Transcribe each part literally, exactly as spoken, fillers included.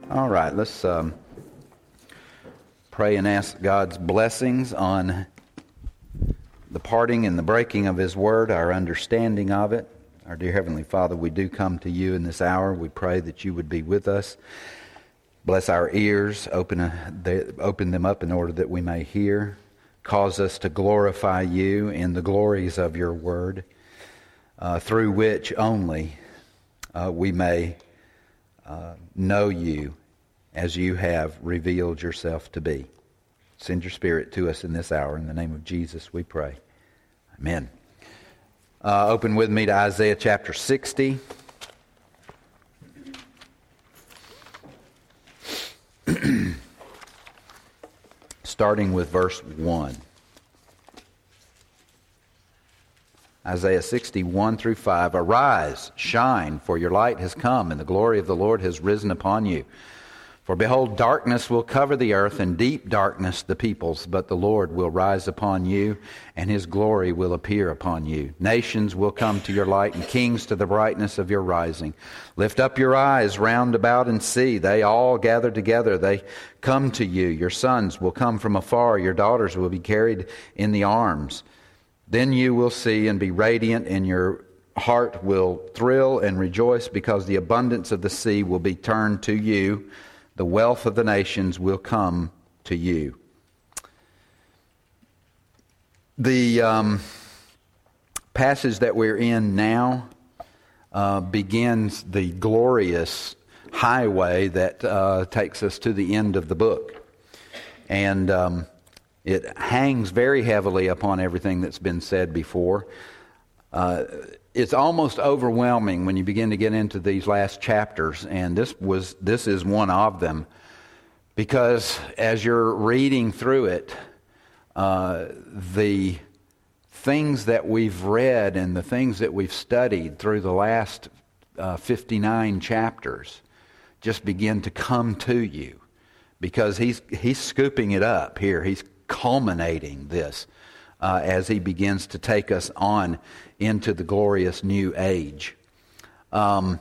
All right, let's um, pray and ask God's blessings on the parting and the breaking of His Word, our understanding of it. Our dear Heavenly Father, we do come to You in this hour. We pray that You would be with us. Bless our ears, open, a, they, open them up in order that we may hear. Cause us to glorify You in the glories of Your Word, uh, through which only uh, we may uh, know You as You have revealed Yourself to be. Send Your Spirit to us in this hour. In the name of Jesus we pray. Amen. Uh, open with me to Isaiah chapter sixty. Starting with verse one. Isaiah sixty, one through five. Arise, shine, for your light has come, and the glory of the Lord has risen upon you. For behold, darkness will cover the earth, and deep darkness the peoples, but the Lord will rise upon you, and His glory will appear upon you. Nations will come to your light, and kings to the brightness of your rising. Lift up your eyes round about and see. They all gather together. They come to you. Your sons will come from afar. Your daughters will be carried in the arms. Then you will see and be radiant, and your heart will thrill and rejoice, because the abundance of the sea will be turned to you. The wealth of the nations will come to you. The um, passage that we're in now uh, begins the glorious highway that uh, takes us to the end of the book. And um, it hangs very heavily upon everything that's been said before. Uh, it's almost overwhelming when you begin to get into these last chapters, and this was this is one of them, because as you're reading through it, uh, the things that we've read and the things that we've studied through the last uh, fifty-nine chapters just begin to come to you, because he's he's scooping it up here. He's culminating this uh, as he begins to take us on into the glorious new age. Um,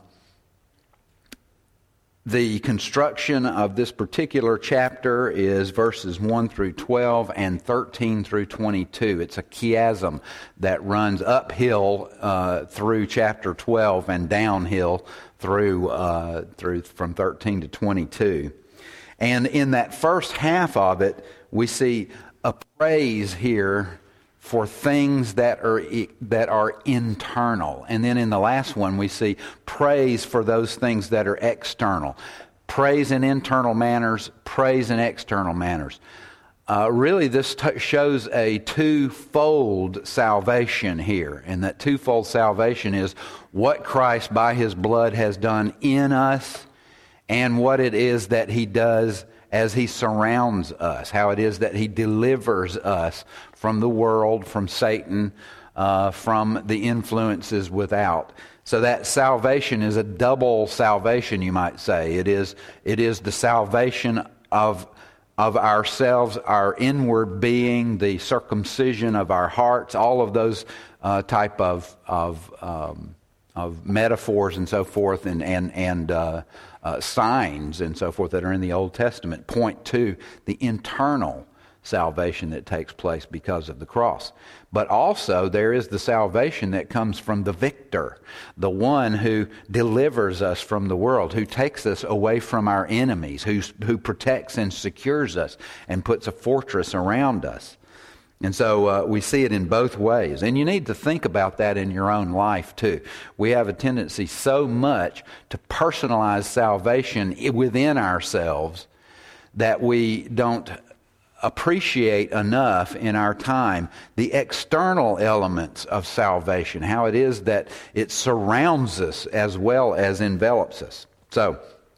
the construction of this particular chapter is verses one through twelve and thirteen through twenty-two. It's a chiasm that runs uphill uh, through chapter twelve and downhill through uh, through from thirteen to twenty-two. And in that first half of it, we see a praise here for things that are that are internal. And then in the last one, we see praise for those things that are external. Praise in internal manners, praise in external manners. Uh, really, this t- shows a twofold salvation here. And that twofold salvation is what Christ by His blood has done in us, and what it is that He does as He surrounds us, how it is that He delivers us from the world, from Satan, uh, from the influences without. So that salvation is a double salvation, you might say. It is it is the salvation of of ourselves, our inward being, the circumcision of our hearts, all of those uh, type of of um, of metaphors and so forth, and and and. Uh, Uh, signs and so forth that are in the Old Testament point to the internal salvation that takes place because of the cross. But also there is the salvation that comes from the victor, the one who delivers us from the world, who takes us away from our enemies, who, who protects and secures us and puts a fortress around us. And so uh, we see it in both ways. And you need to think about that in your own life too. We have a tendency so much to personalize salvation within ourselves that we don't appreciate enough in our time the external elements of salvation, how it is that it surrounds us as well as envelops us. So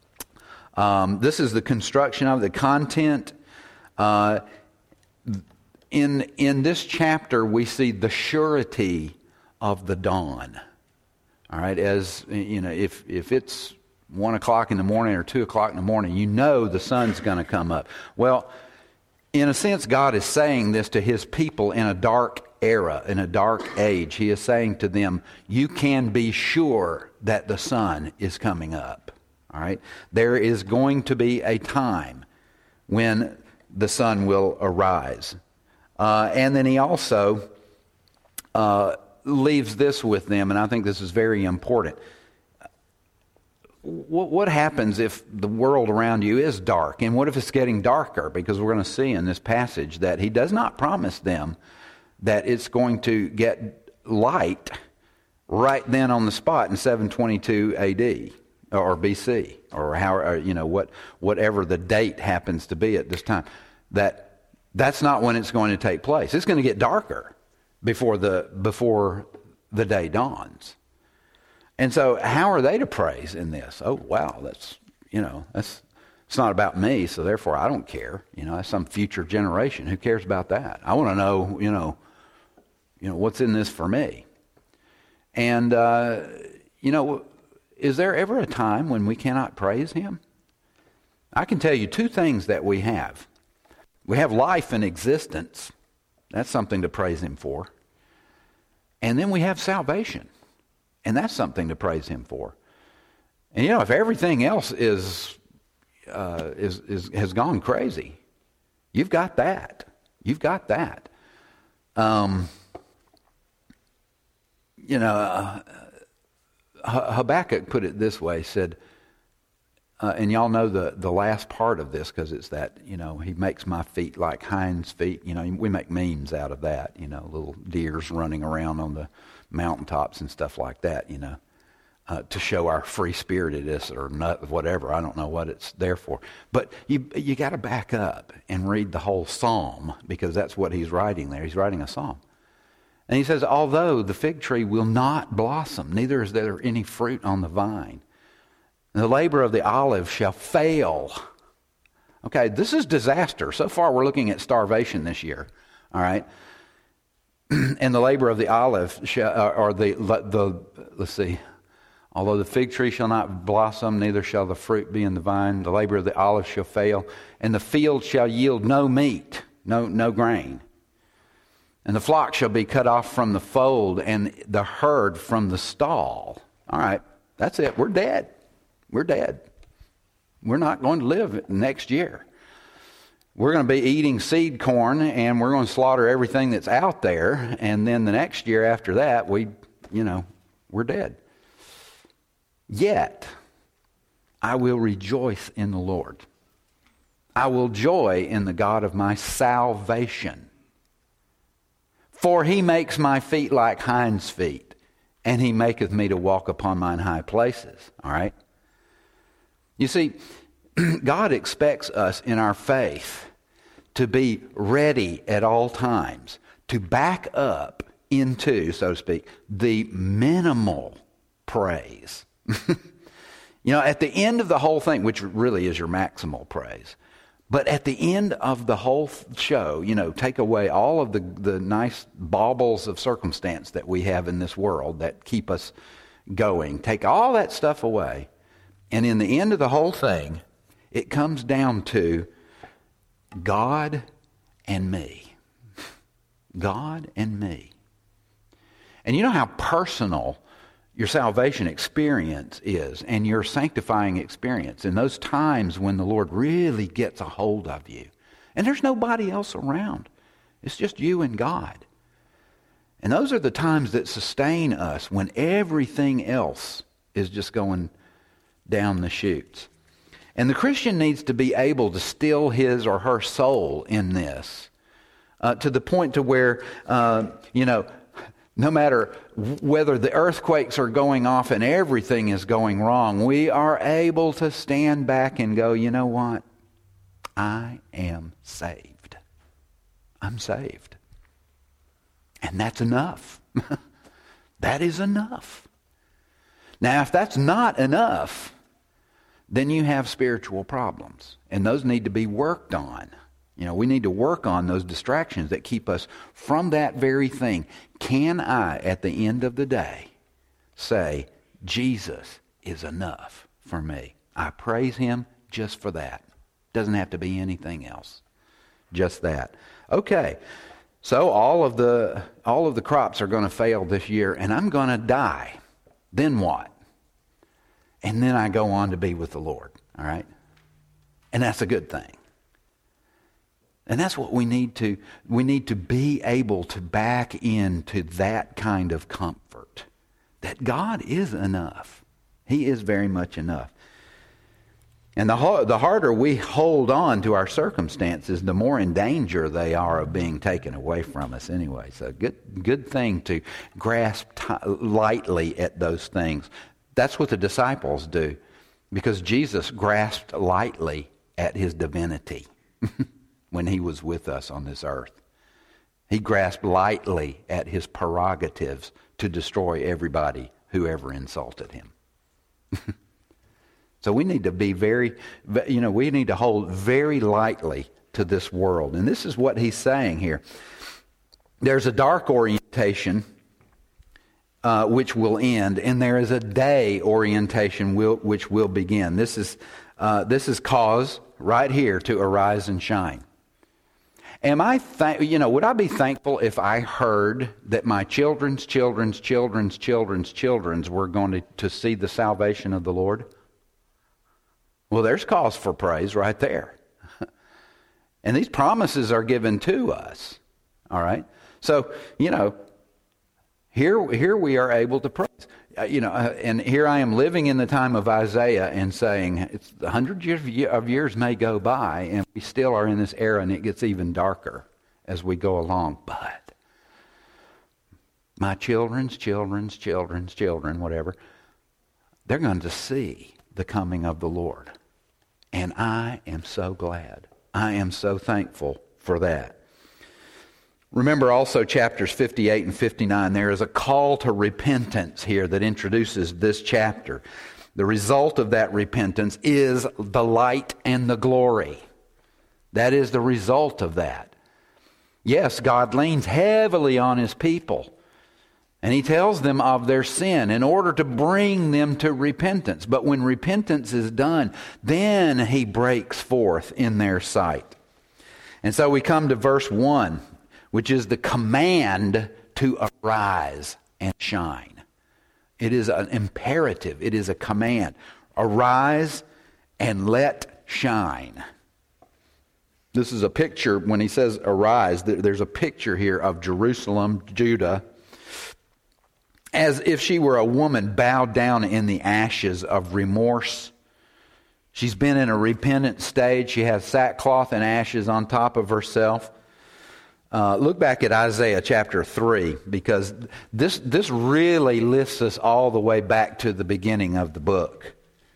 um, this is the construction of the content. Uh In in this chapter, we see the surety of the dawn. All right, as you know, if if it's one o'clock in the morning or two o'clock in the morning, you know the sun's going to come up. Well, in a sense, God is saying this to His people in a dark era, in a dark age. He is saying to them, "You can be sure that the sun is coming up." All right? There is going to be a time when the sun will arise. Uh, and then he also uh, leaves this with them, and I think this is very important. What, what happens if the world around you is dark? And what if it's getting darker? Because we're going to see in this passage that he does not promise them that it's going to get light right then on the spot in seven twenty-two A D or B C or how or, you know what whatever the date happens to be at this time. That that's not when it's going to take place. It's going to get darker before the before the day dawns. And so how are they to praise in this? Oh, wow, that's, you know, that's, it's not about me, so therefore I don't care. You know, that's some future generation. Who cares about that? I want to know, you know, you know, what's in this for me? And, uh, you know, is there ever a time when we cannot praise him? I can tell you two things that we have. We have life and existence. That's something to praise him for. And then we have salvation. And that's something to praise him for. And you know, if everything else is uh, is is has gone crazy, you've got that. You've got that. Um, you know, uh, Habakkuk put it this way: said, uh, and y'all know the the last part of this because it's that, you know, he makes my feet like hinds feet. You know, we make memes out of that. You know, little deers running around on the mountaintops and stuff like that, you know, uh, to show our free-spiritedness or not, whatever. I don't know what it's there for. But you you got to back up and read the whole psalm, because that's what he's writing there. He's writing a psalm. And he says, although the fig tree will not blossom, neither is there any fruit on the vine, and the labor of the olive shall fail. Okay, this is disaster. So far we're looking at starvation this year, all right? And the labor of the olive shall, or the, the, let's see, although the fig tree shall not blossom, neither shall the fruit be in the vine, the labor of the olive shall fail, and the field shall yield no meat, no, no grain. And the flock shall be cut off from the fold, and the herd from the stall. All right, that's it. We're dead. We're dead. We're not going to live next year. We're going to be eating seed corn, and we're going to slaughter everything that's out there. And then the next year after that, we, you know, we're dead. Yet, I will rejoice in the Lord. I will joy in the God of my salvation. For he makes my feet like hinds' feet, and he maketh me to walk upon mine high places. All right? You see, God expects us in our faith to be ready at all times, to back up into, so to speak, the minimal praise. You know, at the end of the whole thing, which really is your maximal praise, but at the end of the whole show, you know, take away all of the, the nice baubles of circumstance that we have in this world that keep us going. Take all that stuff away. And in the end of the whole thing, it comes down to God and me. God and me. And you know how personal your salvation experience is, and your sanctifying experience, and those times when the Lord really gets a hold of you. And there's nobody else around. It's just you and God. And those are the times that sustain us when everything else is just going down the chutes. And the Christian needs to be able to still his or her soul in this, uh, to the point to where, uh, you know, no matter whether the earthquakes are going off and everything is going wrong, we are able to stand back and go, you know what? I am saved. I'm saved. And that's enough. That is enough. Now, if that's not enough, then you have spiritual problems. And those need to be worked on. You know, we need to work on those distractions that keep us from that very thing. Can I, at the end of the day, say, Jesus is enough for me? I praise him just for that. Doesn't have to be anything else. Just that. Okay, so all of the all of the crops are going to fail this year, and I'm going to die. Then what? and then I go on to be with the Lord. All right? And that's a good thing. And that's what we need to, we need to be able to back into that kind of comfort. That God is enough. He is very much enough. And the, the harder we hold on to our circumstances, the more in danger they are of being taken away from us anyway. So good, good thing to grasp t- lightly at those things. That's what the disciples do, because Jesus grasped lightly at his divinity when he was with us on this earth. He grasped lightly at his prerogatives to destroy everybody who ever insulted him. So we need to be very, you know, we need to hold very lightly to this world. And this is what he's saying here. There's a dark orientation uh, which will end, and there is a day orientation will, which will begin. This is, uh, this is cause right here to arise and shine. Am I, th- you know, would I be thankful if I heard that my children's children's children's children's children's were going to, to see the salvation of the Lord? Well, there's cause for praise right there. And these promises are given to us. All right? So, you know, here, here we are able to praise. Uh, you know, uh, and here I am living in the time of Isaiah and saying, it's a hundred years of years may go by, and we still are in this era, and it gets even darker as we go along. But my children's children's children's children, whatever, they're going to see the coming of the Lord. And I am so glad. I am so thankful for that. Remember also chapters fifty-eight and fifty-nine, there is a call to repentance here that introduces this chapter. The result of that repentance is the light and the glory. That is the result of that. Yes, God leans heavily on his people. And he tells them of their sin in order to bring them to repentance. But when repentance is done, then he breaks forth in their sight. And so we come to verse one, which is the command to arise and shine. It is an imperative. It is a command. Arise and let shine. This is a picture, when he says arise, there's a picture here of Jerusalem, Judah, as if she were a woman bowed down in the ashes of remorse. She's been in a repentant stage. She has sackcloth and ashes on top of herself. Uh, look back at Isaiah chapter three, because this, this really lifts us all the way back to the beginning of the book.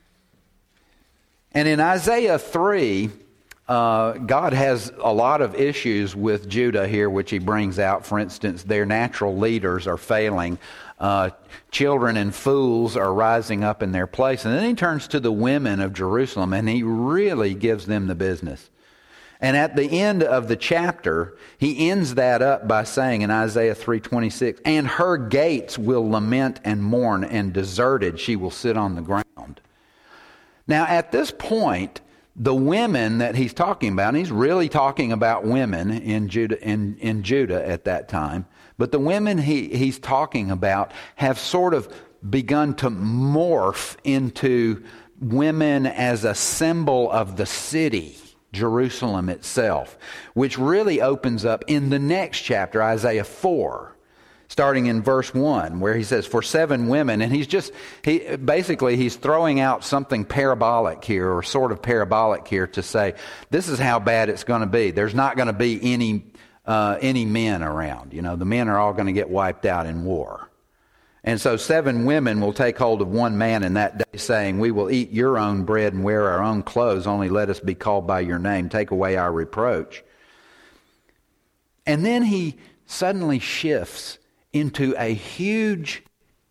And in Isaiah three, uh, God has a lot of issues with Judah here, which he brings out. For instance, their natural leaders are failing. Uh, children and fools are rising up in their place. And then he turns to the women of Jerusalem, and he really gives them the business. And at the end of the chapter, he ends that up by saying in Isaiah three twenty-six, and her gates will lament and mourn, and deserted she will sit on the ground. Now at this point, the women that he's talking about, and he's really talking about women in Judah, in, in Judah at that time, but the women he, he's talking about have sort of begun to morph into women as a symbol of the city, Jerusalem itself, which really opens up in the next chapter, Isaiah four, starting in verse one, where he says, for seven women, and he's just, he basically he's throwing out something parabolic here, or sort of parabolic here, to say, this is how bad it's going to be. There's not going to be any uh, any men around. You know, the men are all going to get wiped out in war. And so seven women will take hold of one man in that day, saying, we will eat your own bread and wear our own clothes, only let us be called by your name. Take away our reproach. And then he suddenly shifts into a huge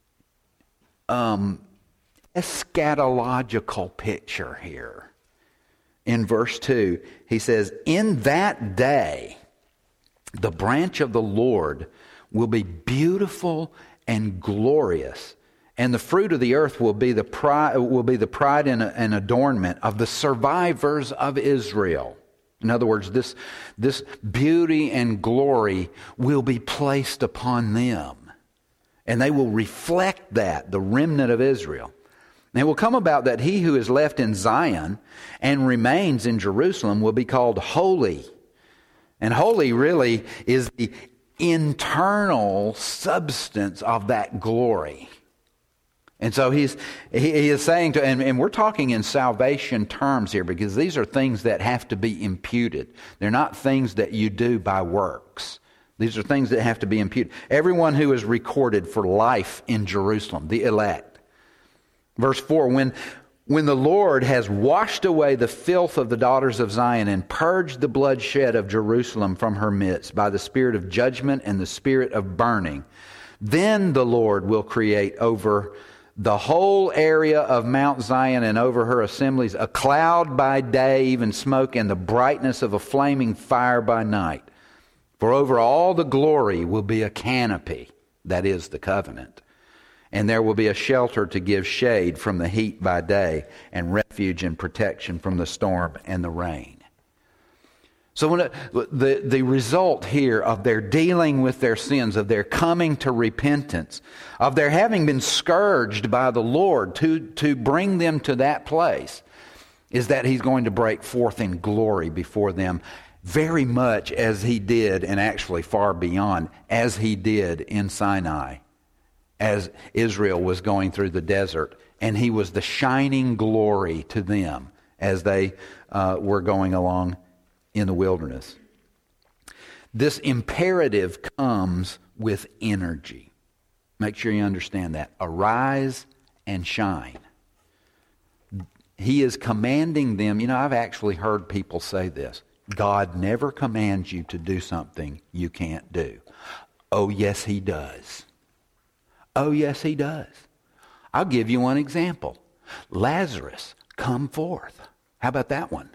um, eschatological picture here. In verse two, he says, in that day, the branch of the Lord will be beautiful and glorious, and the fruit of the earth will be the pride, will be the pride and, and adornment of the survivors of Israel. In other words, this, this beauty and glory will be placed upon them, and they will reflect that, the remnant of Israel. And it will come about that he who is left in Zion and remains in Jerusalem will be called holy. And holy really is the internal substance of that glory. And so he's he, he is saying to, and, and we're talking in salvation terms here, because these are things that have to be imputed. They're not things that you do by works. These are things that have to be imputed. Everyone who is recorded for life in Jerusalem, the elect. Verse four, when, when the Lord has washed away the filth of the daughters of Zion and purged the bloodshed of Jerusalem from her midst by the spirit of judgment and the spirit of burning, then the Lord will create over the whole area of Mount Zion and over her assemblies a cloud by day, even smoke, and the brightness of a flaming fire by night. For over all the glory will be a canopy, that is the covenant. And there will be a shelter to give shade from the heat by day, and refuge and protection from the storm and the rain. So when it, the, the result here of their dealing with their sins, of their coming to repentance, of their having been scourged by the Lord to, to bring them to that place, is that He's going to break forth in glory before them, very much as He did, and actually far beyond, as He did in Sinai, as Israel was going through the desert, and He was the shining glory to them as they uh, were going along in the wilderness. This imperative comes with energy. Make sure you understand that. Arise and shine. He is commanding them. You know, I've actually heard people say this. God never commands you to do something you can't do. Oh, yes, He does. Oh, yes, He does. I'll give you one example. Lazarus, come forth. How about that one?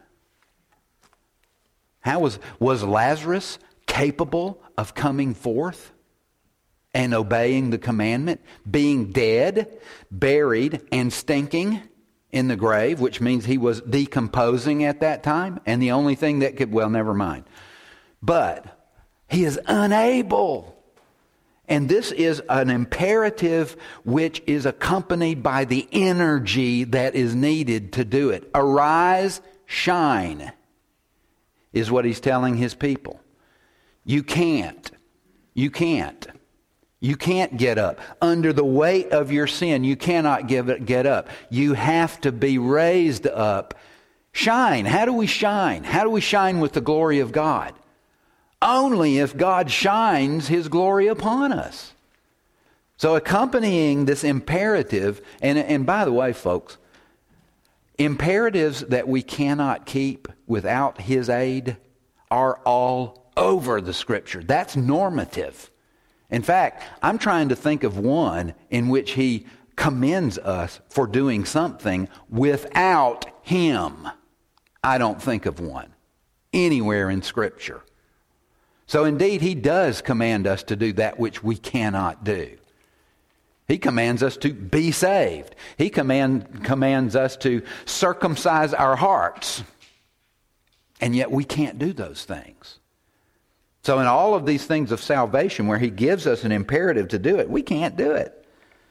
How was, was Lazarus capable of coming forth and obeying the commandment? Being dead, buried, and stinking in the grave, which means he was decomposing at that time. And the only thing that could, well, never mind. But he is unable. And this is an imperative which is accompanied by the energy that is needed to do it. Arise, shine, is what He's telling His people. You can't. You can't. You can't get up. Under the weight of your sin, you cannot give it, get up. You have to be raised up. Shine. How do we shine? How do we shine with the glory of God? Only if God shines His glory upon us. So accompanying this imperative, and, and by the way, folks, imperatives that we cannot keep without His aid are all over the Scripture. That's normative. In fact, I'm trying to think of one in which He commends us for doing something without Him. I don't think of one anywhere in Scripture. So indeed, He does command us to do that which we cannot do. He commands us to be saved. He command, commands us to circumcise our hearts. And yet we can't do those things. So in all of these things of salvation, where He gives us an imperative to do it, we can't do it.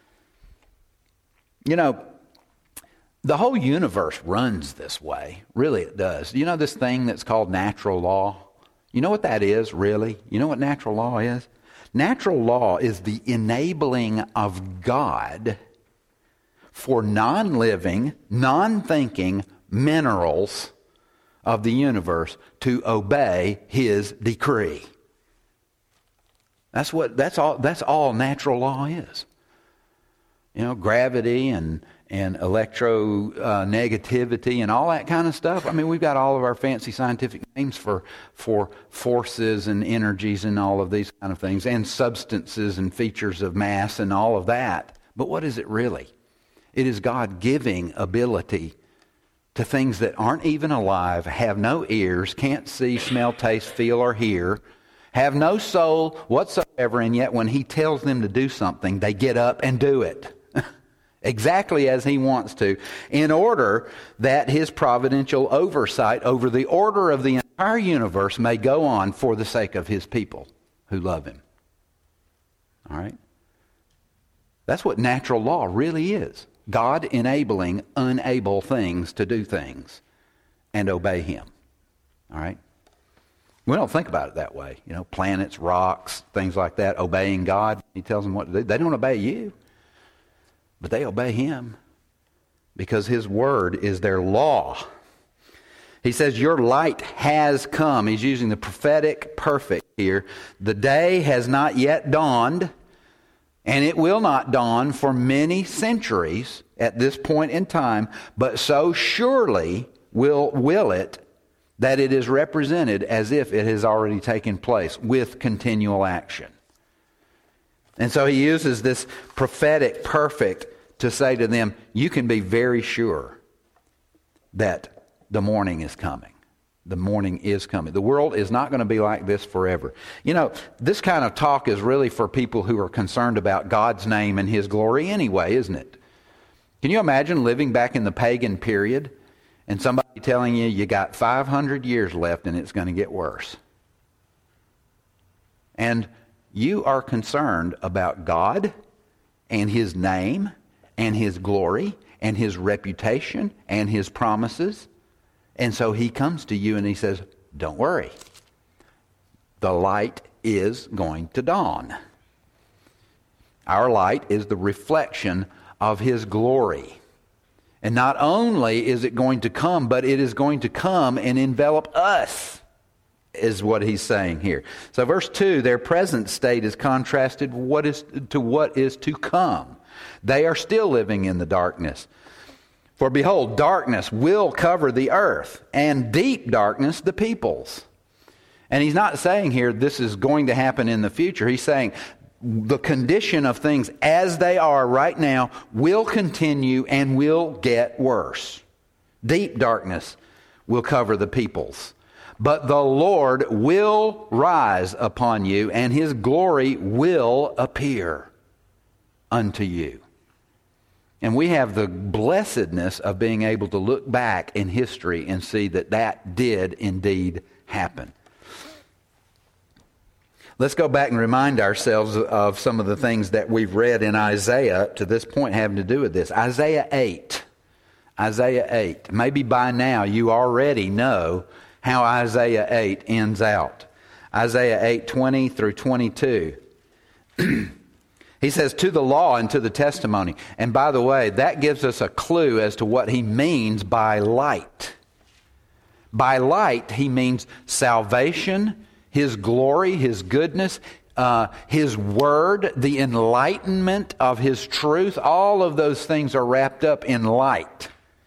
You know, the whole universe runs this way. Really it does. You know this thing that's called natural law? You know what that is, really? You know what natural law is? Natural law is the enabling of God for non-living, non-thinking minerals of the universe to obey His decree. That's what that's all that's all natural law is. You know, gravity and and electronegativity uh, and all that kind of stuff. I mean, we've got all of our fancy scientific names for for forces and energies and all of these kind of things, and substances and features of mass and all of that. But what is it really? It is God giving ability to things that aren't even alive, have no ears, can't see, smell, taste, feel, or hear, have no soul whatsoever, and yet when He tells them to do something, they get up and do it. Exactly as He wants to, in order that His providential oversight over the order of the entire universe may go on for the sake of His people who love Him. All right? That's what natural law really is. God enabling unable things to do things and obey him. All right? We don't think about it that way. You know, planets, rocks, things like that, obeying God. He tells them what to do. They don't obey you, but they obey him because his word is their law. He says, your light has come. He's using the prophetic perfect here. The day has not yet dawned, and it will not dawn for many centuries at this point in time, but so surely will, will it that it is represented as if it has already taken place with continual action. And so he uses this prophetic perfect to say to them, you can be very sure that the morning is coming. The morning is coming. The world is not going to be like this forever. You know, this kind of talk is really for people who are concerned about God's name and his glory anyway, isn't it? Can you imagine living back in the pagan period and somebody telling you you got five hundred years left and it's going to get worse? And you are concerned about God and his name and his glory and his reputation and his promises. And so he comes to you and he says, don't worry. The light is going to dawn. Our light is the reflection of his glory. And not only is it going to come, but it is going to come and envelop us, is what he's saying here. So verse two, their present state is contrasted what is to what is to come. They are still living in the darkness. For behold, darkness will cover the earth, and deep darkness the peoples. And he's not saying here this is going to happen in the future. He's saying the condition of things as they are right now will continue and will get worse. Deep darkness will cover the peoples. But the Lord will rise upon you, and his glory will appear unto you. And we have the blessedness of being able to look back in history and see that that did indeed happen. Let's go back and remind ourselves of some of the things that we've read in Isaiah to this point having to do with this. Isaiah eight. Isaiah eight. Maybe by now you already know how Isaiah eight ends out. Isaiah eight, twenty through twenty-two. He says, to the law and to the testimony. And by the way, that gives us a clue as to what he means by light. By light, he means salvation, his glory, his goodness, uh, his word, the enlightenment of his truth. All of those things are wrapped up in light.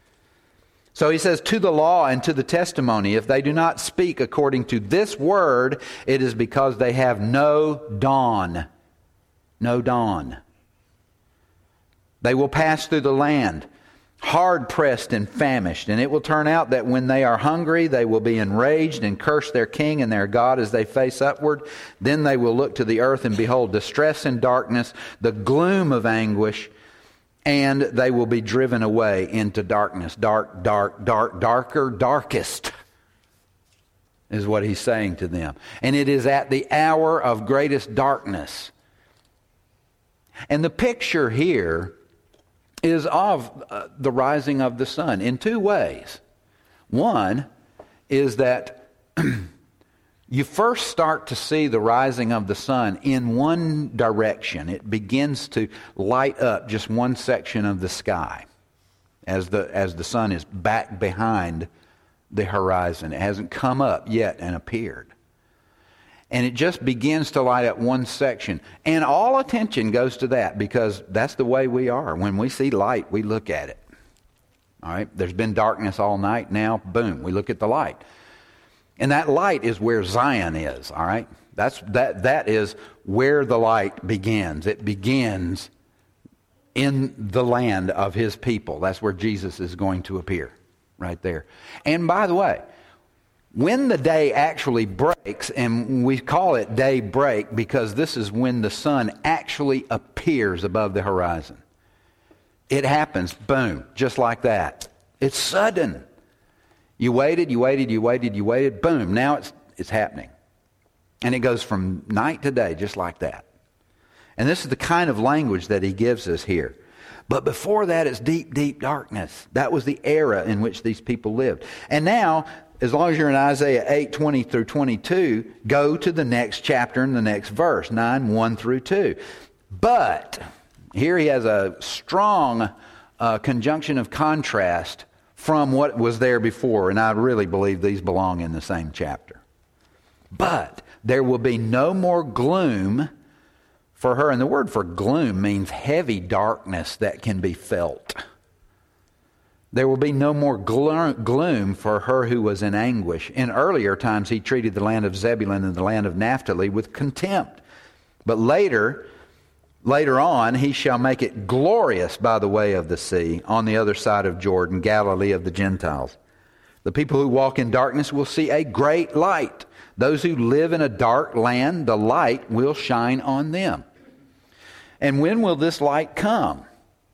So he says, to the law and to the testimony, if they do not speak according to this word, it is because they have no dawn. No dawn. They will pass through the land, hard pressed and famished. And it will turn out that when they are hungry, they will be enraged and curse their king and their God as they face upward. Then they will look to the earth and behold distress and darkness, the gloom of anguish, and they will be driven away into darkness. Dark, dark, dark, darker, darkest is what he's saying to them. And it is at the hour of greatest darkness. And the picture here is of uh, the rising of the sun in two ways. One is that you first start to see the rising of the sun in one direction. It begins to light up just one section of the sky as the as the sun is back behind the horizon. It hasn't come up yet and appeared. And it just begins to light up one section. And all attention goes to that because that's the way we are. When we see light, we look at it. All right? There's been darkness all night. Now, boom, we look at the light. And that light is where Zion is. All right? That's that that is where the light begins. It begins in the land of his people. That's where Jesus is going to appear. Right there. And by the way, when the day actually breaks, and we call it day break because this is when the sun actually appears above the horizon. It happens, boom, just like that. It's sudden. You waited, you waited, you waited, you waited, boom, now it's it's happening. And it goes from night to day just like that. And this is the kind of language that he gives us here. But before that, it's deep, deep darkness. That was the era in which these people lived. And now, as long as you're in Isaiah eight, twenty through twenty-two, go to the next chapter and the next verse, nine, one through two. But here he has a strong uh, conjunction of contrast from what was there before, and I really believe these belong in the same chapter. But there will be no more gloom for her. And the word for gloom means heavy darkness that can be felt. There will be no more gloom for her who was in anguish. In earlier times, he treated the land of Zebulun and the land of Naphtali with contempt. But later, later on, he shall make it glorious by the way of the sea, on the other side of Jordan, Galilee of the Gentiles. The people who walk in darkness will see a great light. Those who live in a dark land, the light will shine on them. And when will this light come?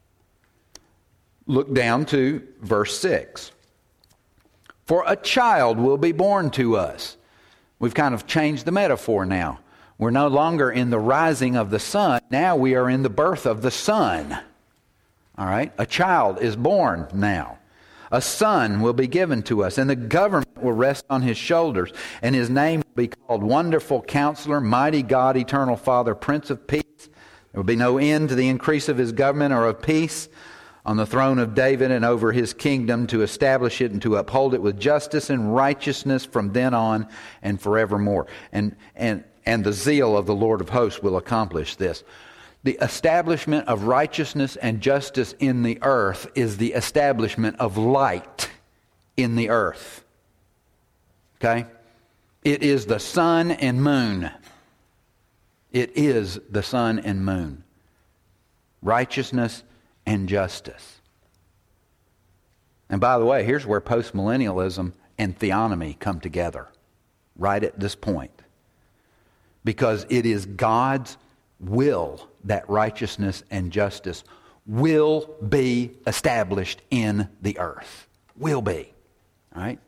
Look down to verse six. For a child will be born to us. We've kind of changed the metaphor now. We're no longer in the rising of the sun. Now we are in the birth of the Son. All right? A child is born now. A son will be given to us, and the government will rest on his shoulders, and his name will be called Wonderful Counselor, Mighty God, Eternal Father, Prince of Peace. There will be no end to the increase of his government or of peace on the throne of David and over his kingdom, to establish it and to uphold it with justice and righteousness from then on and forevermore. And and and the zeal of the Lord of hosts will accomplish this. The establishment of righteousness and justice in the earth is the establishment of light in the earth. Okay? It is the sun and moon. It is the sun and moon. Righteousness and justice. And by the way, here's where postmillennialism and theonomy come together. Right at this point. Because it is God's will that righteousness and justice will be established in the earth. Will be. All right?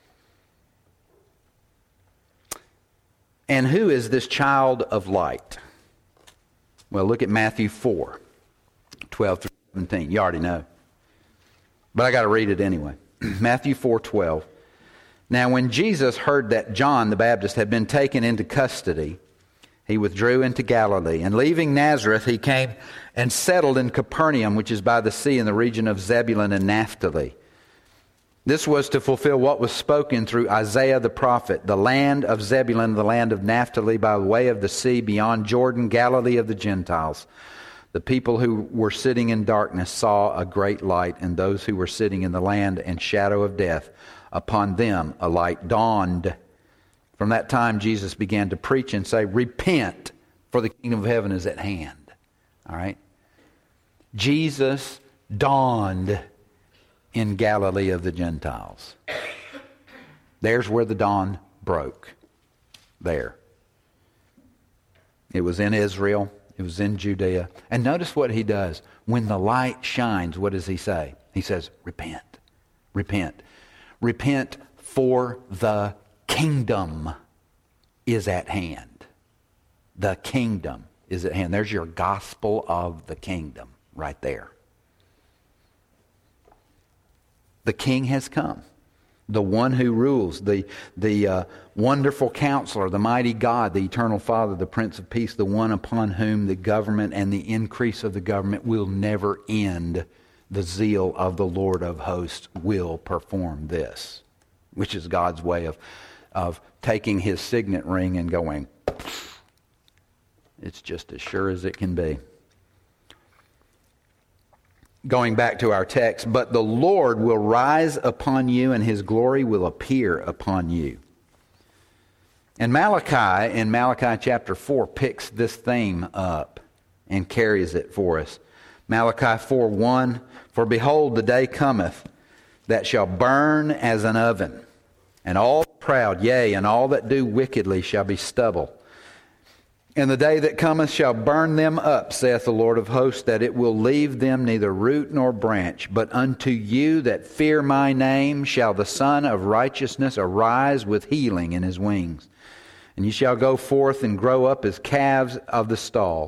And who is this child of light? Well, look at Matthew four, twelve through seventeen. You already know. But I got to read it anyway. Matthew four, twelve. Now when Jesus heard that John the Baptist had been taken into custody, he withdrew into Galilee, and leaving Nazareth, he came and settled in Capernaum, which is by the sea in the region of Zebulun and Naphtali. This was to fulfill what was spoken through Isaiah the prophet, the land of Zebulun, the land of Naphtali, by the way of the sea beyond Jordan, Galilee of the Gentiles. The people who were sitting in darkness saw a great light, and those who were sitting in the land and shadow of death, upon them a light dawned. From that time, Jesus began to preach and say, repent, for the kingdom of heaven is at hand. All right? Jesus dawned in Galilee of the Gentiles. There's where the dawn broke. There. It was in Israel. It was in Judea. And notice what he does. When the light shines, what does he say? He says, repent. Repent. Repent, for the kingdom is at hand. The kingdom is at hand. There's your gospel of the kingdom right there. The king has come. The one who rules, the, the uh, wonderful counselor, the mighty God, the eternal Father, the Prince of Peace, the one upon whom the government and the increase of the government will never end. The zeal of the Lord of hosts will perform this, which is God's way of, of taking his signet ring and going, it's just as sure as it can be. Going back to our text, but the Lord will rise upon you and his glory will appear upon you. And Malachi, in Malachi chapter four, picks this theme up and carries it for us. Malachi four one, for behold, the day cometh that shall burn as an oven, and all the proud, yea, and all that do wickedly shall be stubble. And the day that cometh shall burn them up, saith the Lord of hosts, that it will leave them neither root nor branch. But unto you that fear my name shall the Son of righteousness arise with healing in his wings. And ye shall go forth and grow up as calves of the stall,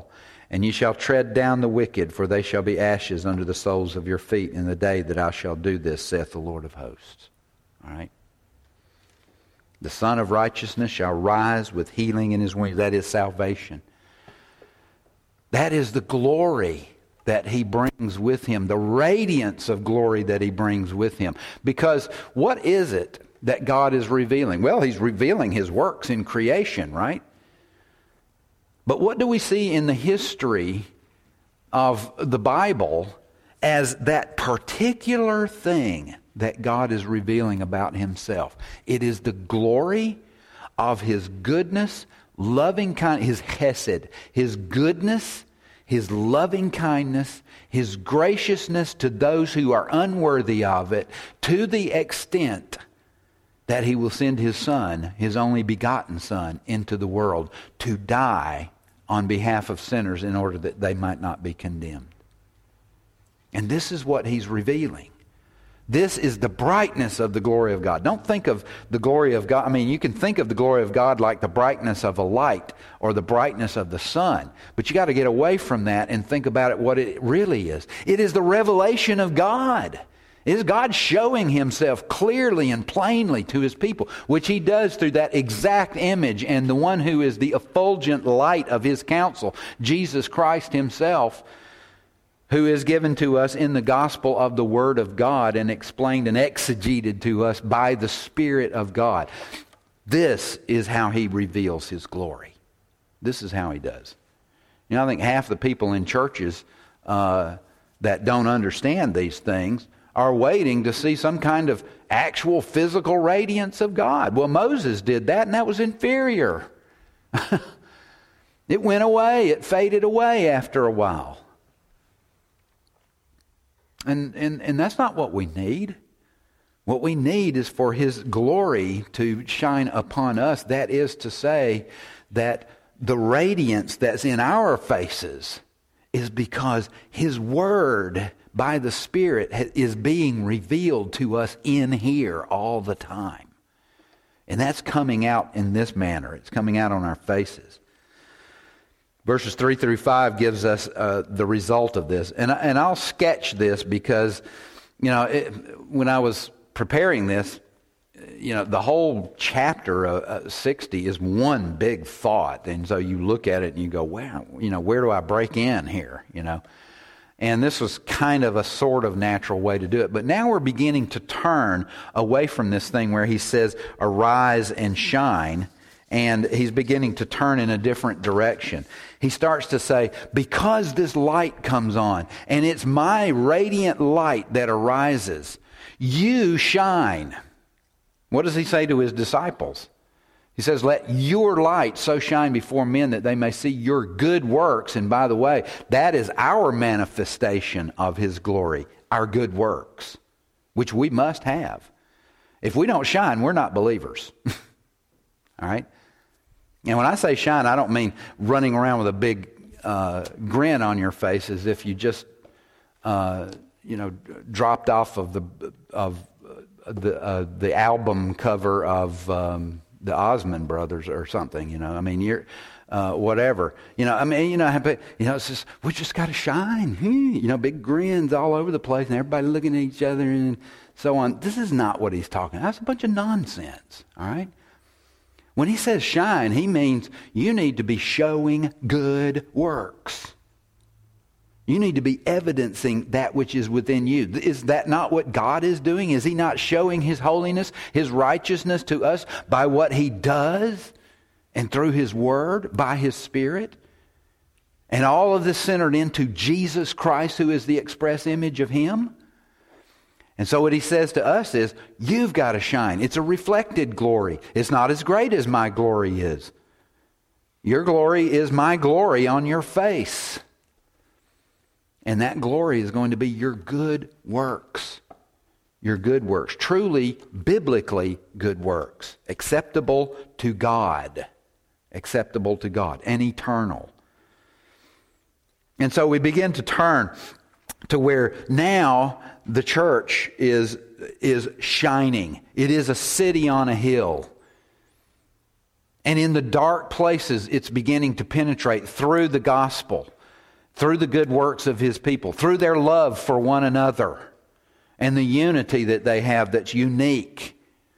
And ye shall tread down the wicked, for they shall be ashes under the soles of your feet in the day that I shall do this, saith the Lord of hosts. All right? The Son of Righteousness shall rise with healing in his wings. That is salvation. That is the glory that he brings with him, the radiance of glory that he brings with him. Because what is it that God is revealing? Well, he's revealing his works in creation, right? But what do we see in the history of the Bible as that particular thing that God is revealing about himself? It is the glory of his goodness, loving kindness, his chesed, his goodness, his loving kindness, his graciousness to those who are unworthy of it, to the extent that he will send his Son, his only begotten Son, into the world to die on behalf of sinners in order that they might not be condemned. And this is what he's revealing. This is the brightness of the glory of God. Don't think of the glory of God. I mean, you can think of the glory of God like the brightness of a light or the brightness of the sun. But you got to get away from that and think about it what it really is. It is the revelation of God. It is God showing himself clearly and plainly to his people, which he does through that exact image and the one who is the effulgent light of his counsel, Jesus Christ himself, who is given to us in the gospel of the Word of God and explained and exegeted to us by the Spirit of God. This is how he reveals his glory. This is how he does. You know, I think half the people in churches uh, that don't understand these things are waiting to see some kind of actual physical radiance of God. Well, Moses did that, and that was inferior. It went away. It faded away after a while. And, and and that's not what we need. What we need is for his glory to shine upon us. That is to say that the radiance that's in our faces is because his word by the Spirit is being revealed to us in here all the time. And that's coming out in this manner. It's coming out on our faces. Verses three through five gives us uh, the result of this. And, and I'll sketch this because, you know, it, when I was preparing this, you know, the whole chapter uh, sixty is one big thought. And so you look at it and you go, wow, you know, where do I break in here, you know? And this was kind of a sort of natural way to do it. But now we're beginning to turn away from this thing where he says, arise and shine. And he's beginning to turn in a different direction. He starts to say, because this light comes on, and it's my radiant light that arises, you shine. What does he say to his disciples? He says, let your light so shine before men that they may see your good works. And by the way, that is our manifestation of his glory, our good works, which we must have. If we don't shine, we're not believers. All right? And when I say shine, I don't mean running around with a big uh, grin on your face as if you just, uh, you know, dropped off of the of the uh, the album cover of um, the Osmond Brothers or something. You know, I mean, you're uh, whatever. You know, I mean, you know, you know, it's just we just got to shine. You know, big grins all over the place, and everybody looking at each other and so on. This is not what he's talking. That's a bunch of nonsense. All right. When he says shine, he means you need to be showing good works. You need to be evidencing that which is within you. Is that not what God is doing? Is he not showing his holiness, his righteousness to us by what he does and through his word, by his Spirit? And all of this centered into Jesus Christ, who is the express image of him. And so what he says to us is, you've got to shine. It's a reflected glory. It's not as great as my glory is. Your glory is my glory on your face. And that glory is going to be your good works. Your good works. Truly, biblically good works. Acceptable to God. Acceptable to God. And eternal. And so we begin to turn to where now the church is, is shining. It is a city on a hill. And in the dark places, it's beginning to penetrate through the gospel. through the good works of his people, through their love for one another and the unity that they have that's unique.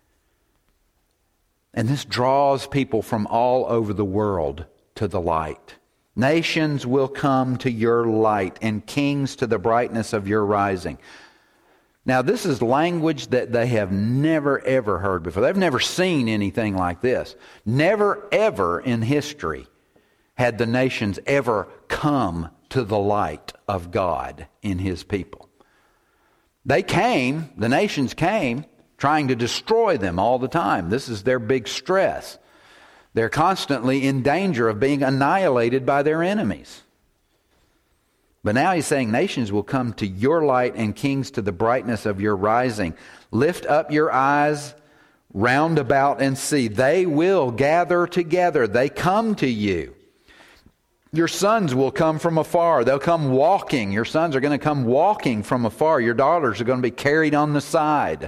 And this draws people from all over the world to the light. Nations will come to your light, and kings to the brightness of your rising. Now, this is language that they have never, ever heard before. They've never seen anything like this. Never, ever in history had the nations ever come to the light of God in his people. They came, the nations came, trying to destroy them all the time. This is their big stress. They're constantly in danger of being annihilated by their enemies. But now he's saying nations will come to your light and kings to the brightness of your rising. Lift up your eyes round about and see. They will gather together. They come to you. Your sons will come from afar. They'll come walking. Your sons are going to come walking from afar. Your daughters are going to be carried on the side.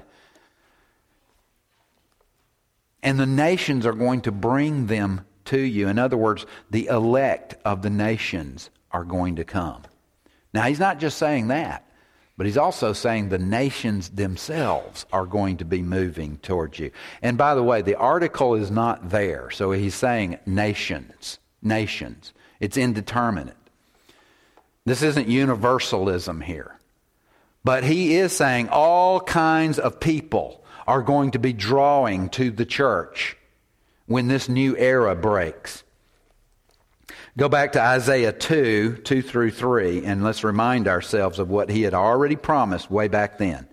And the nations are going to bring them to you. In other words, the elect of the nations are going to come. Now, he's not just saying that, but he's also saying the nations themselves are going to be moving towards you. And by the way, the article is not there. So he's saying nations, nations. It's indeterminate. This isn't universalism here. But he is saying all kinds of people are going to be drawing to the church when this new era breaks. Go back to Isaiah two, two through three, and let's remind ourselves of what he had already promised way back then.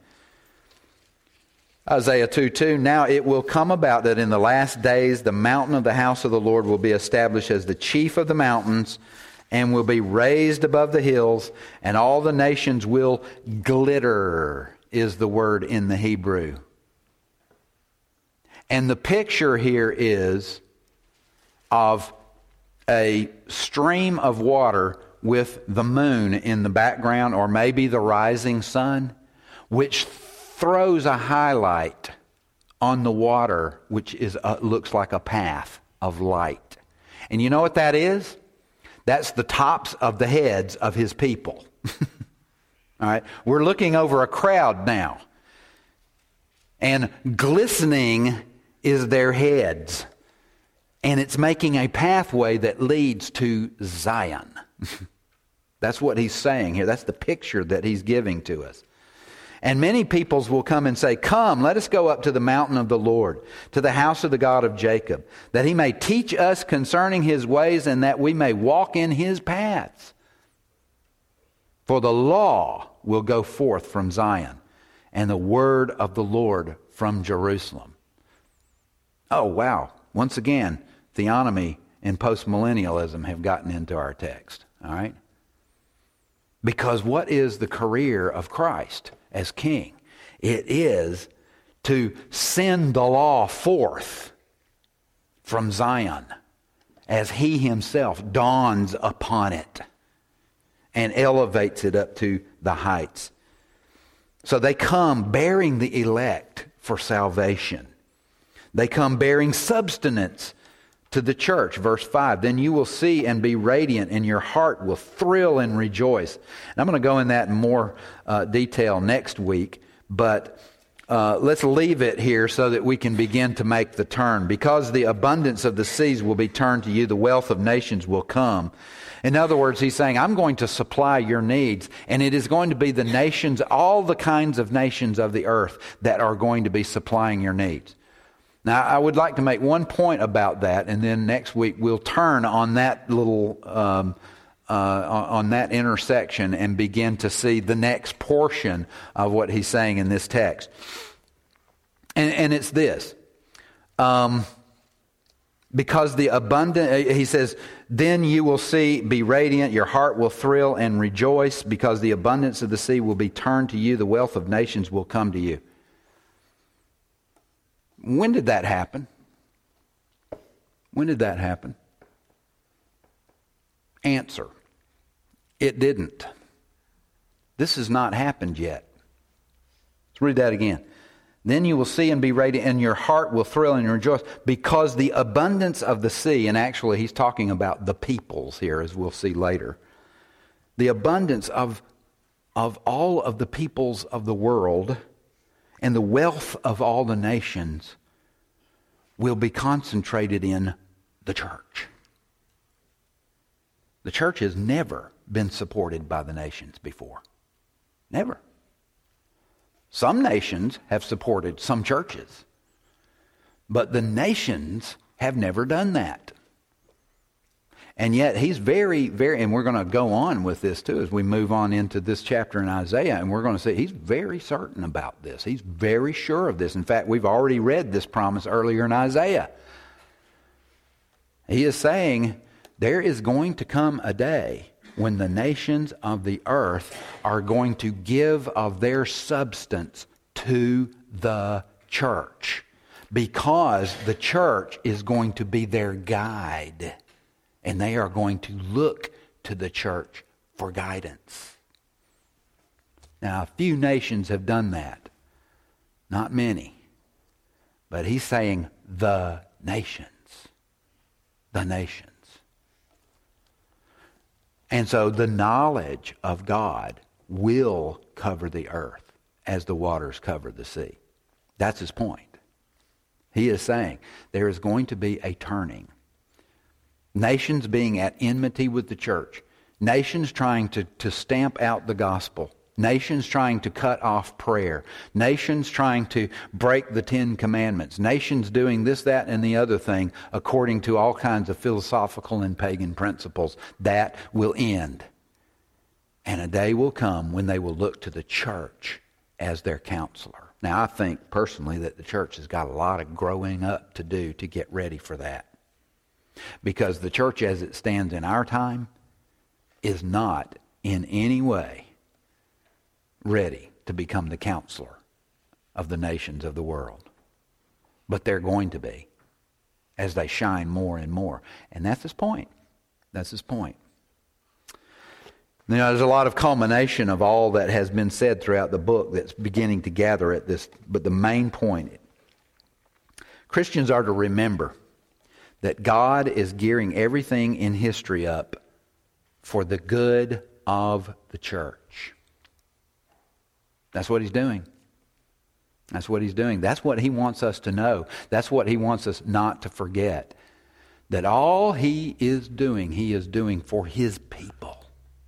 Isaiah two, two, now it will come about that in the last days the mountain of the house of the Lord will be established as the chief of the mountains and will be raised above the hills, and all the nations will glitter, is the word in the Hebrew. And the picture here is of a stream of water with the moon in the background, or maybe the rising sun, which throws a highlight on the water, which is a, looks like a path of light. And you know what that is? That's the tops of the heads of his people. All right, we're looking over a crowd now, and glistening is their heads. And it's making a pathway that leads to Zion. That's what he's saying here. That's the picture that he's giving to us. And many peoples will come and say, come, let us go up to the mountain of the Lord, to the house of the God of Jacob, that he may teach us concerning his ways, and that we may walk in his paths. For the law will go forth from Zion, and the word of the Lord from Jerusalem. Oh, wow. Once again, theonomy and postmillennialism have gotten into our text. All right? Because what is the career of Christ as king? It is to send the law forth from Zion as he himself dawns upon it and elevates it up to the heights. So they come bearing the elect for salvation. They come bearing substance to the church. Verse five, then you will see and be radiant, and your heart will thrill and rejoice. And I'm going to go in that in more uh, detail next week, but uh, let's leave it here so that we can begin to make the turn. Because the abundance of the seas will be turned to you, the wealth of nations will come. In other words, he's saying, I'm going to supply your needs, and it is going to be the nations, all the kinds of nations of the earth that are going to be supplying your needs. Now, I would like to make one point about that, and then next week we'll turn on that little, um, uh, on that intersection and begin to see the next portion of what he's saying in this text. And, and it's this. Um, because the abundant, he says, then you will see, be radiant, your heart will thrill and rejoice, because the abundance of the sea will be turned to you, the wealth of nations will come to you. When did that happen? When did that happen? Answer. It didn't. This has not happened yet. Let's read that again. Then you will see and be radiant, and your heart will thrill and rejoice, because the abundance of the sea, and actually he's talking about the peoples here, as we'll see later. the abundance of, of all of the peoples of the world and the wealth of all the nations will be concentrated in the church. The church has never been supported by the nations before. Never. Some nations have supported some churches, but the nations have never done that. And yet he's very, very, and we're going to go on with this too as we move on into this chapter in Isaiah, and we're going to see he's very certain about this. He's very sure of this. In fact, we've already read this promise earlier in Isaiah. He is saying there is going to come a day when the nations of the earth are going to give of their substance to the church, because the church is going to be their guide. And they are going to look to the church for guidance. Now, a few nations have done that. Not many. But he's saying the nations. The nations. And so the knowledge of God will cover the earth as the waters cover the sea. That's his point. He is saying there is going to be a turning. Nations being at enmity with the church. Nations trying to, to stamp out the gospel. Nations trying to cut off prayer. Nations trying to break the Ten Commandments. Nations doing this, that, and the other thing according to all kinds of philosophical and pagan principles. That will end. And a day will come when they will look to the church as their counselor. Now, I think personally that the church has got a lot of growing up to do to get ready for that. Because the church as it stands in our time is not in any way ready to become the counselor of the nations of the world. But they're going to be as they shine more and more. And that's his point. That's his point. You know, there's a lot of culmination of all that has been said throughout the book that's beginning to gather at this. But the main point, Christians are to remember that God is gearing everything in history up for the good of the church. That's what he's doing. That's what he's doing. That's what he wants us to know. That's what he wants us not to forget. That all he is doing, he is doing for his people.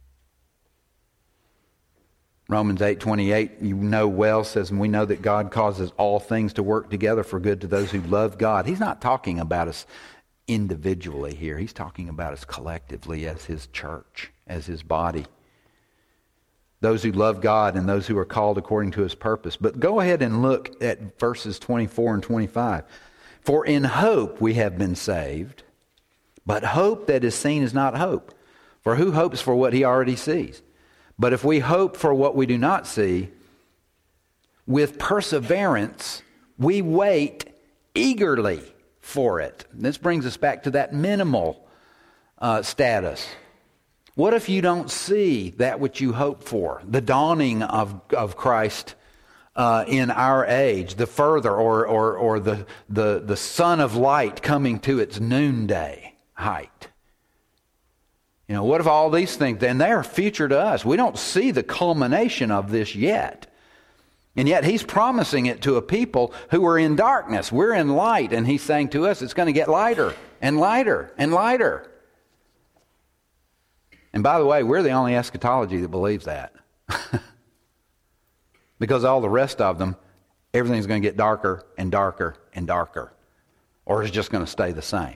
Romans eight twenty-eight, you know well, says, and we know that God causes all things to work together for good to those who love God. He's not talking about us individually here. He's talking about us collectively as his church, as his body. Those who love God and those who are called according to his purpose. But go ahead and look at verses twenty-four and twenty-five. For in hope we have been saved, but hope that is seen is not hope. For who hopes for what he already sees? But if we hope for what we do not see, with perseverance we wait eagerly for it. This brings us back to that minimal uh, status. What if you don't see that which you hope for? The dawning of, of Christ uh, in our age, the further, or or, or the, the, the sun of light coming to its noonday height. You know, what if all these things, then they are future to us. We don't see the culmination of this yet. And yet he's promising it to a people who are in darkness. We're in light, and he's saying to us it's going to get lighter and lighter and lighter. And by the way, we're the only eschatology that believes that. Because all the rest of them, everything's going to get darker and darker and darker. Or it's just going to stay the same.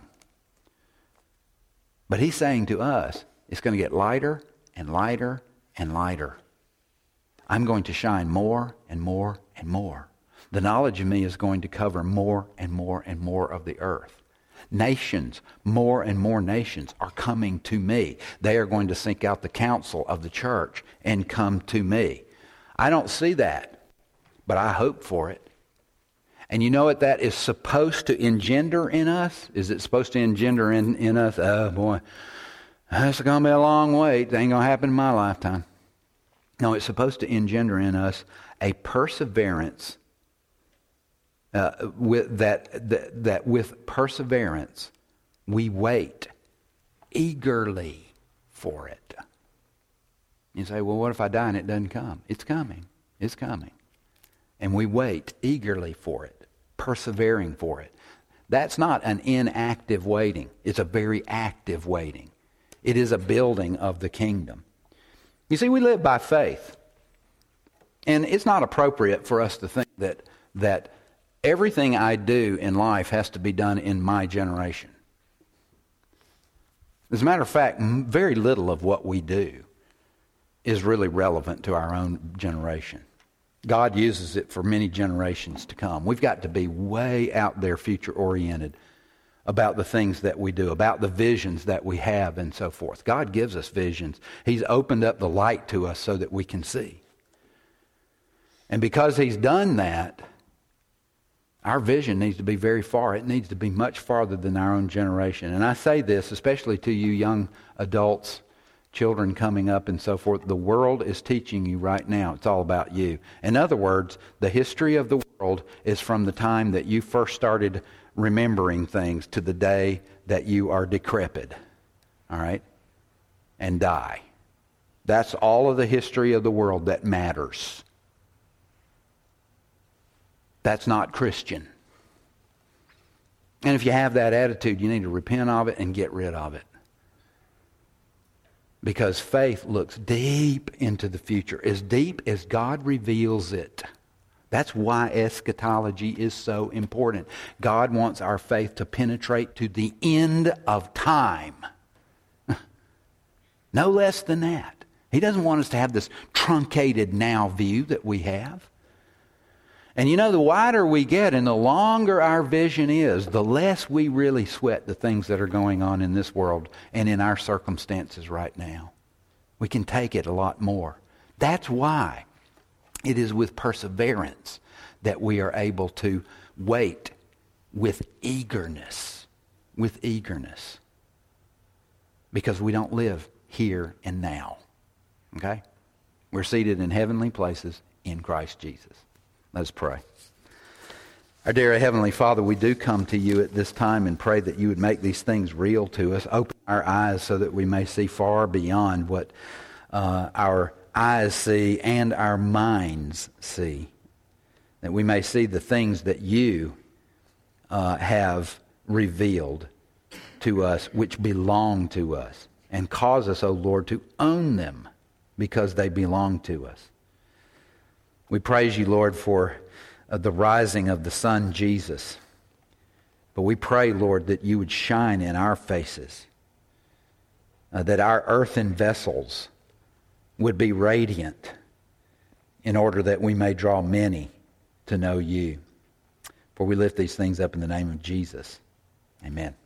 But he's saying to us, it's going to get lighter and lighter and lighter. I'm going to shine more and more and more. The knowledge of me is going to cover more and more and more of the earth. Nations, more and more nations are coming to me. They are going to seek out the counsel of the church and come to me. I don't see that, but I hope for it. And you know what that is supposed to engender in us? Is it supposed to engender in, in us? Oh boy, that's going to be a long wait. It ain't going to happen in my lifetime. No, it's supposed to engender in us a perseverance uh, with that, that that with perseverance we wait eagerly for it. You say, well, what if I die and it doesn't come? It's coming. It's coming. And we wait eagerly for it, persevering for it. That's not an inactive waiting. It's a very active waiting. It is a building of the kingdom. You see, we live by faith. And it's not appropriate for us to think that that everything I do in life has to be done in my generation. As a matter of fact, very little of what we do is really relevant to our own generation. God uses it for many generations to come. We've got to be way out there future-oriented about the things that we do, about the visions that we have and so forth. God gives us visions. He's opened up the light to us so that we can see. And because He's done that, our vision needs to be very far. It needs to be much farther than our own generation. And I say this especially to you young adults, children coming up and so forth. The world is teaching you right now. It's all about you. In other words, the history of the world is from the time that you first started remembering things to the day that you are decrepit. All right? And die. That's all of the history of the world that matters. That's not Christian. And if you have that attitude, you need to repent of it and get rid of it. Because faith looks deep into the future, as deep as God reveals it. That's why eschatology is so important. God wants our faith to penetrate to the end of time. No less than that. He doesn't want us to have this truncated now view that we have. And you know, the wider we get and the longer our vision is, the less we really sweat the things that are going on in this world and in our circumstances right now. We can take it a lot more. That's why it is with perseverance that we are able to wait with eagerness. With eagerness. Because we don't live here and now. Okay? We're seated in heavenly places in Christ Jesus. Let's pray. Our dear Heavenly Father, we do come to you at this time and pray that you would make these things real to us. Open our eyes so that we may see far beyond what uh, our eyes see and our minds see. That we may see the things that you uh, have revealed to us, which belong to us. And cause us, O Lord, to own them because they belong to us. We praise you, Lord, for uh, the rising of the Son, Jesus. But we pray, Lord, that you would shine in our faces, uh, that our earthen vessels would be radiant in order that we may draw many to know you. For we lift these things up in the name of Jesus. Amen.